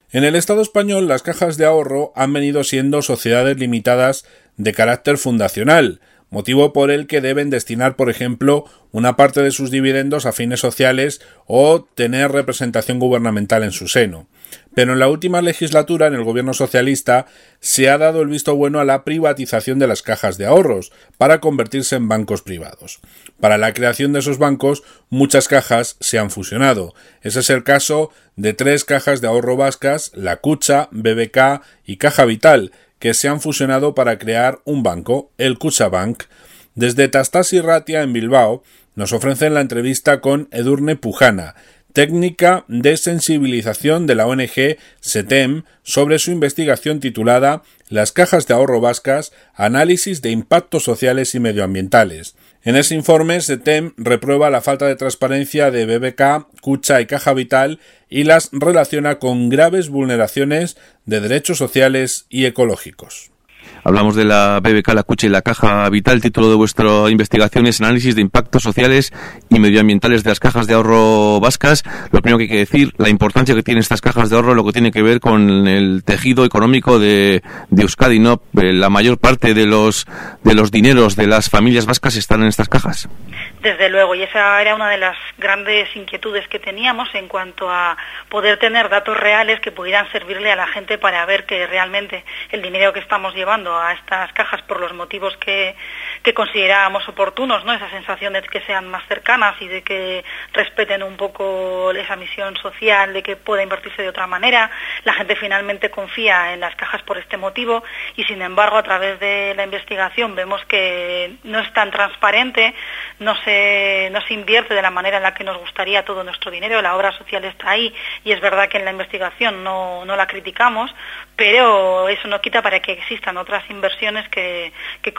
En el Estado español, las cajas de ahorro han venido siendo sociedades limitadas de carácter fundacional, motivo por el que deben destinar, por ejemplo, una parte de sus dividendos a fines sociales o tener representación gubernamental en su seno. Pero en la última legislatura, en el gobierno socialista, se ha dado el visto bueno a la privatización de las cajas de ahorros para convertirse en bancos privados. Para la creación de esos bancos, muchas cajas se han fusionado. Ese es el caso de 3 cajas de ahorro vascas, la Kutxa, BBK y Caja Vital, que se han fusionado para crear un banco, el Kutxabank. Desde Tastasi Ratia, en Bilbao, nos ofrecen la entrevista con Edurne Pujana, técnica de sensibilización de la ONG SETEM, sobre su investigación titulada Las cajas de ahorro vascas, análisis de impactos sociales y medioambientales. En ese informe, SETEM reprueba la falta de transparencia de BBK, Kutxa y Caja Vital y las relaciona con graves vulneraciones de derechos sociales y ecológicos. Hablamos de la BBK, la Kutxa y la Caja Vital. El título de vuestra investigación es Análisis de impactos sociales y medioambientales de las cajas de ahorro vascas. Lo primero que hay que decir, la importancia que tienen estas cajas de ahorro, lo que tiene que ver con el tejido económico de Euskadi, ¿no? La mayor parte de los dineros de las familias vascas están en estas cajas. Desde luego, y esa era una de las grandes inquietudes que teníamos en cuanto a poder tener datos reales que pudieran servirle a la gente para ver que realmente el dinero que estamos llevando a estas cajas por los motivos que considerábamos oportunos, ¿no? Esa sensación de que sean más cercanas y de que respeten un poco esa misión social, de que pueda invertirse de otra manera. La gente finalmente confía en las cajas por este motivo y, sin embargo, a través de la investigación vemos que no es tan transparente, no se invierte de la manera en la que nos gustaría todo nuestro dinero. La obra social está ahí y es verdad que en la investigación no la criticamos, pero eso no quita para que existan otras inversiones que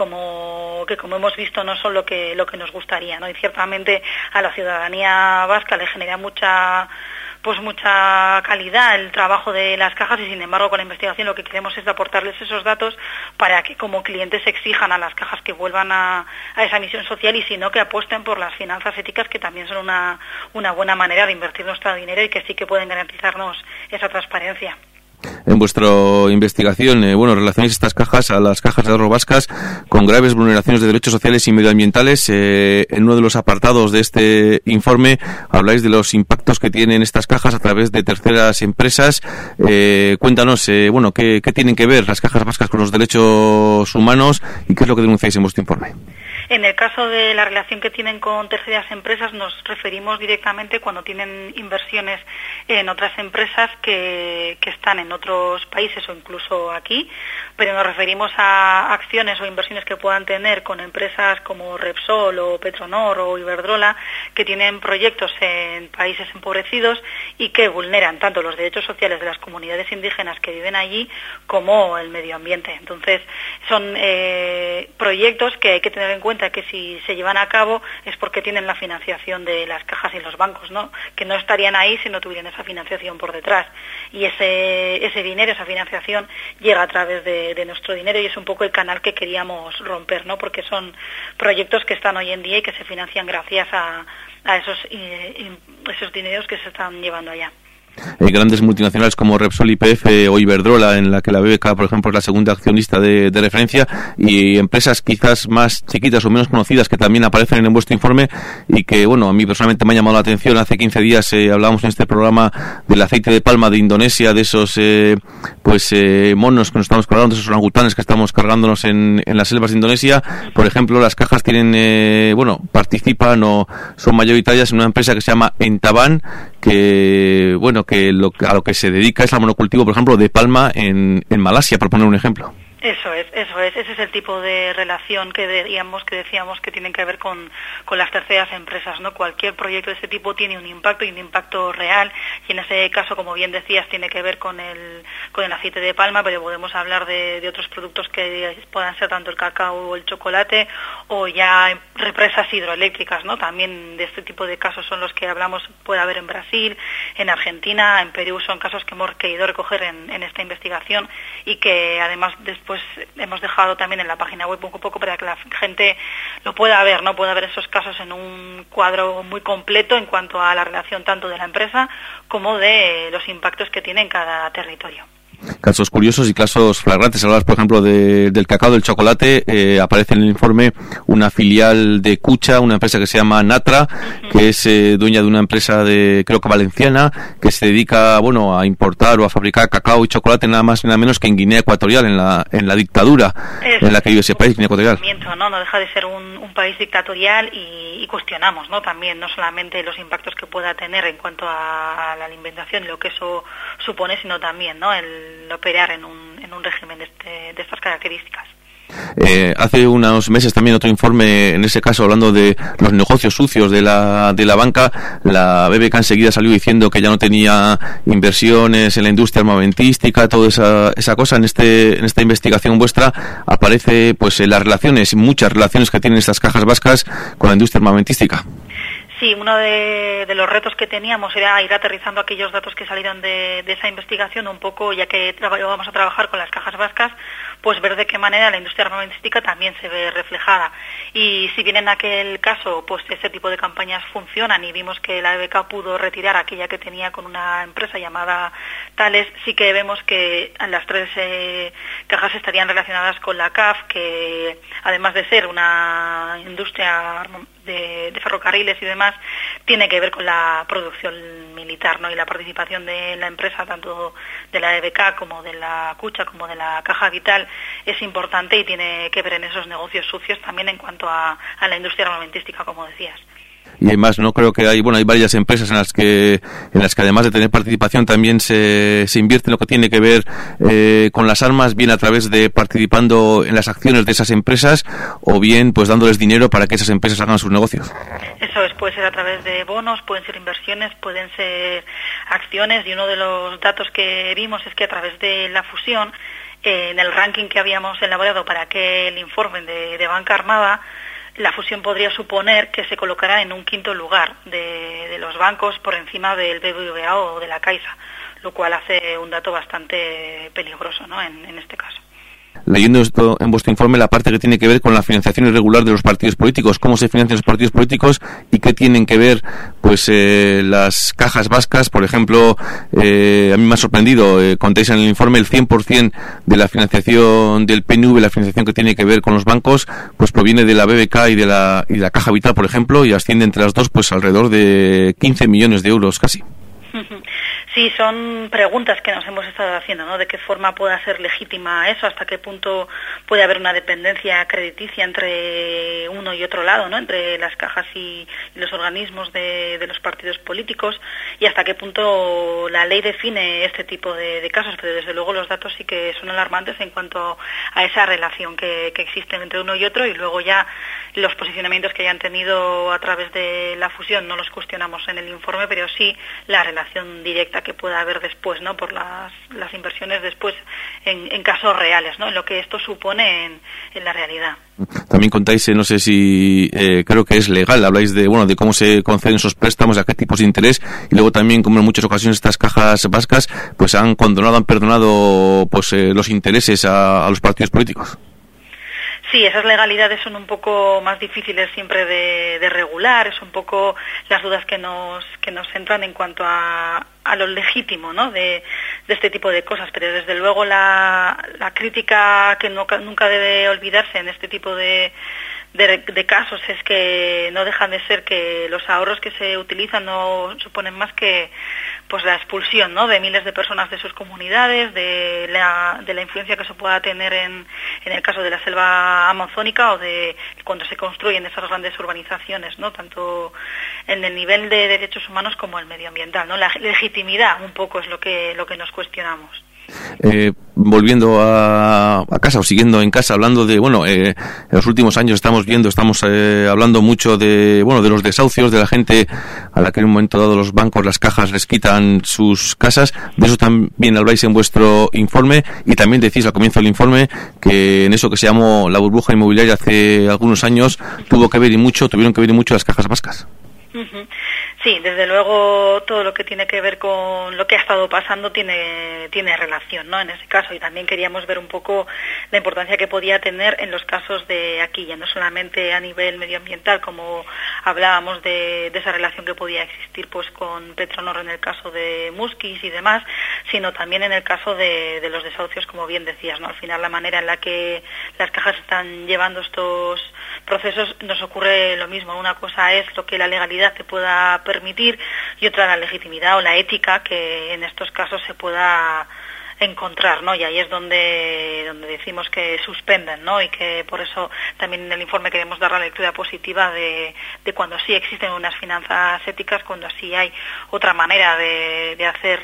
como hemos visto no son lo que nos gustaría, ¿no? Y ciertamente a la ciudadanía vasca le genera mucha calidad el trabajo de las cajas y, sin embargo, con la investigación lo que queremos es aportarles esos datos para que como clientes exijan a las cajas que vuelvan a esa misión social y, si no, que apuesten por las finanzas éticas, que también son una buena manera de invertir nuestro dinero y que sí que pueden garantizarnos esa transparencia. En vuestra investigación, relacionáis estas cajas a las cajas de ahorro vascas con graves vulneraciones de derechos sociales y medioambientales. En uno de los apartados de este informe habláis de los impactos que tienen estas cajas a través de terceras empresas. Cuéntanos, qué tienen que ver las cajas vascas con los derechos humanos y qué es lo que denunciáis en vuestro informe. En el caso de la relación que tienen con terceras empresas, nos referimos directamente cuando tienen inversiones en otras empresas que están en otros países o incluso aquí, pero nos referimos a acciones o inversiones que puedan tener con empresas como Repsol o Petronor o Iberdrola, que tienen proyectos en países empobrecidos y que vulneran tanto los derechos sociales de las comunidades indígenas que viven allí como el medio ambiente. Entonces, son proyectos que hay que tener en cuenta que si se llevan a cabo es porque tienen la financiación de las cajas y los bancos, ¿no? Que no estarían ahí si no tuvieran esa financiación por detrás. Y ese dinero, esa financiación, llega a través de nuestro dinero y es un poco el canal que queríamos romper, ¿no? Porque son proyectos que están hoy en día y que se financian gracias a esos dineros que se están llevando allá. Grandes multinacionales como Repsol, YPF o Iberdrola, en la que la BBK, por ejemplo, es la segunda accionista de referencia, y empresas quizás más chiquitas o menos conocidas que también aparecen en vuestro informe y que, a mí personalmente me ha llamado la atención. Hace 15 días hablábamos en este programa del aceite de palma de Indonesia, de esos monos que nos estamos cargando, de esos orangutanes que estamos cargándonos en las selvas de Indonesia. Por ejemplo, las cajas tienen, participan o son mayoritarias en una empresa que se llama Entaban, que a lo que se dedica es al monocultivo, por ejemplo, de palma en Malasia, por poner un ejemplo. Eso es. Ese es el tipo de relación que decíamos que tienen que ver con las terceras empresas, ¿no? Cualquier proyecto de este tipo tiene un impacto real, y en ese caso, como bien decías, tiene que ver con el aceite de palma, pero podemos hablar de otros productos que puedan ser tanto el cacao o el chocolate, o ya represas hidroeléctricas, ¿no? También de este tipo de casos son los que hablamos, puede haber en Brasil, en Argentina, en Perú. Son casos que hemos querido recoger en esta investigación y que además después pues hemos dejado también en la página web un poco para que la gente lo pueda ver, ¿no? Pueda ver esos casos en un cuadro muy completo en cuanto a la relación tanto de la empresa como de los impactos que tiene en cada territorio. Casos curiosos y casos flagrantes. Hablabas, por ejemplo, del cacao, del chocolate. Aparece en el informe una filial de Cucha, una empresa que se llama Natra, que es dueña de una empresa creo que valenciana, que se dedica, a importar o a fabricar cacao y chocolate nada más y nada menos que en Guinea Ecuatorial, en la dictadura en la que vive ese país, Guinea Ecuatorial. No deja de ser un país dictatorial y cuestionamos, ¿no? También no solamente los impactos que pueda tener en cuanto a la alimentación y lo que eso supone, sino también, ¿no?, el operar en un régimen de estas características. Hace unos meses también otro informe, en ese caso hablando de los negocios sucios de la banca, la BBK enseguida salió diciendo que ya no tenía inversiones en la industria armamentística, toda esa cosa. En esta investigación vuestra aparece pues las relaciones, muchas relaciones que tienen estas cajas vascas con la industria armamentística. Sí, uno de los retos que teníamos era ir aterrizando aquellos datos que salieron de esa investigación un poco, ya que vamos a trabajar con las cajas vascas, pues ver de qué manera la industria armamentística también se ve reflejada. Y si bien en aquel caso pues ese tipo de campañas funcionan y vimos que la BBK pudo retirar aquella que tenía con una empresa llamada Thales, sí que vemos que las tres cajas estarían relacionadas con la CAF, que además de ser una industria de ferrocarriles y demás, tiene que ver con la producción militar, ¿no? Y la participación de la empresa, tanto de la BBK como de la Cucha como de la Caja Vital, es importante y tiene que ver en esos negocios sucios también en cuanto a la industria armamentística, como decías. Y además no creo que hay varias empresas en las que además de tener participación también se invierte en lo que tiene que ver con las armas, bien a través de participando en las acciones de esas empresas o bien pues dándoles dinero para que esas empresas hagan sus negocios. Eso es, puede ser a través de bonos, pueden ser inversiones, pueden ser acciones, y uno de los datos que vimos es que a través de la fusión, en el ranking que habíamos elaborado para aquel informe de banca armada, la fusión podría suponer que se colocará en un quinto lugar de los bancos por encima del BBVA o de la Caixa, lo cual hace un dato bastante peligroso, ¿no?, en este caso. Leyendo esto en vuestro informe, la parte que tiene que ver con la financiación irregular de los partidos políticos, cómo se financian los partidos políticos y qué tienen que ver pues las cajas vascas, por ejemplo, a mí me ha sorprendido, contáis en el informe el 100% de la financiación del PNV, la financiación que tiene que ver con los bancos, pues proviene de la BBK y de la Caja Vital, por ejemplo, y asciende entre las dos pues alrededor de 15 millones de euros casi. Sí, son preguntas que nos hemos estado haciendo, ¿no? De qué forma pueda ser legítima eso, hasta qué punto puede haber una dependencia crediticia entre uno y otro lado, ¿no?, entre las cajas y los organismos de los partidos políticos, y hasta qué punto la ley define este tipo de casos, pero desde luego los datos sí que son alarmantes en cuanto a esa relación que existe entre uno y otro, y luego ya los posicionamientos que hayan tenido a través de la fusión no los cuestionamos en el informe, pero sí la relación directa que pueda haber después, ¿no?, por las inversiones después en casos reales, ¿no?, en lo que esto supone en la realidad. También contáis, no sé si creo que es legal, habláis de cómo se conceden esos préstamos, a qué tipos de interés, y luego también como en muchas ocasiones estas cajas vascas pues han perdonado pues los intereses a los partidos políticos. Sí, esas legalidades son un poco más difíciles siempre de regular, es un poco las dudas que nos entran en cuanto a lo legítimo, ¿no?, de este tipo de cosas, pero desde luego la crítica que nunca debe olvidarse en este tipo de casos es que no dejan de ser que los ahorros que se utilizan no suponen más que pues la expulsión, ¿no?, de miles de personas de sus comunidades, de la influencia que se pueda tener en el caso de la selva amazónica o de cuando se construyen esas grandes urbanizaciones, ¿no?, tanto en el nivel de derechos humanos como el medioambiental, ¿no? La legitimidad un poco es lo que nos cuestionamos. Volviendo a casa o siguiendo en casa, hablando de, en los últimos años estamos hablando mucho de los desahucios, de la gente a la que en un momento dado los bancos, las cajas les quitan sus casas. De eso también habláis en vuestro informe, y también decís al comienzo del informe que en eso que se llamó la burbuja inmobiliaria hace algunos años tuvieron que ver y mucho las cajas vascas. Sí, desde luego todo lo que tiene que ver con lo que ha estado pasando tiene relación, ¿no? En ese caso, y también queríamos ver un poco la importancia que podía tener en los casos de aquí, ya no solamente a nivel medioambiental, como hablábamos de esa relación que podía existir pues con Petronor en el caso de Muskis y demás, sino también en el caso de los desahucios, como bien decías, ¿no? Al final la manera en la que las cajas están llevando estos procesos nos ocurre lo mismo. Una cosa es lo que la legalidad te pueda permitir y otra la legitimidad o la ética que en estos casos se pueda encontrar, ¿no? Y ahí es donde decimos que suspenden, ¿no? Y que por eso también en el informe queremos dar la lectura positiva de cuando sí existen unas finanzas éticas, cuando sí hay otra manera de hacer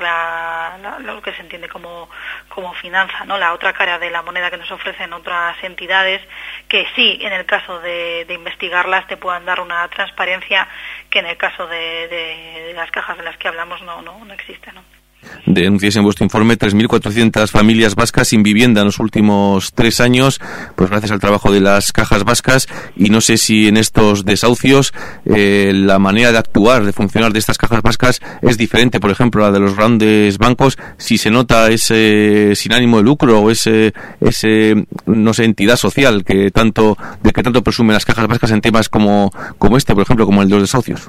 lo que se entiende como finanza, ¿no? La otra cara de la moneda que nos ofrecen otras entidades que sí, en el caso de investigarlas, te puedan dar una transparencia que en el caso de las cajas de las que hablamos no existe, ¿no? Denunciáis en vuestro informe 3.400 familias vascas sin vivienda en los últimos 3 años, pues gracias al trabajo de las cajas vascas, y no sé si en estos desahucios la manera de actuar, de funcionar de estas cajas vascas es diferente, por ejemplo, a la de los grandes bancos, si se nota ese sin ánimo de lucro o ese no sé, entidad social que tanto presumen las cajas vascas en temas como este, por ejemplo, como el de los desahucios.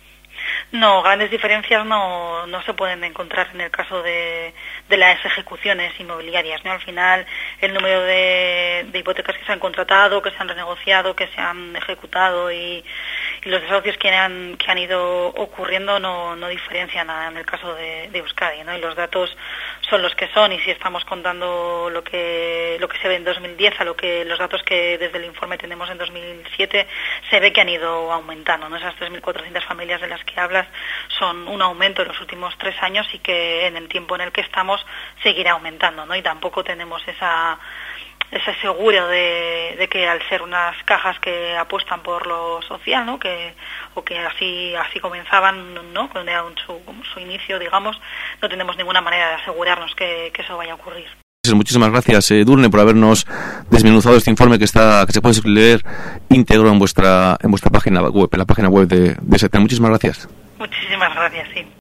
No, grandes diferencias no se pueden encontrar en el caso de las ejecuciones inmobiliarias, ¿no? Al final, el número de hipotecas que se han contratado, que se han renegociado, que se han ejecutado y los desahucios que han ido ocurriendo no diferencian nada en el caso de Euskadi, ¿no? Y los datos son los que son, y si estamos contando lo que se ve en 2010 a los datos que desde el informe tenemos en 2007, se ve que han ido aumentando, ¿no? Esas 3.400 familias de las que hablas son un aumento en los últimos 3 años y que en el tiempo en el que estamos seguirá aumentando, ¿no? Y tampoco tenemos ese seguro de que al ser unas cajas que apuestan por lo social, ¿no? Que así comenzaban, ¿no? Cuando era su inicio, digamos, no tenemos ninguna manera de asegurarnos que eso vaya a ocurrir. Muchísimas gracias, Edurne, por habernos desmenuzado este informe que se puede leer íntegro en vuestra página web, en la página web de SETEN. Muchísimas gracias. Muchísimas gracias, sí.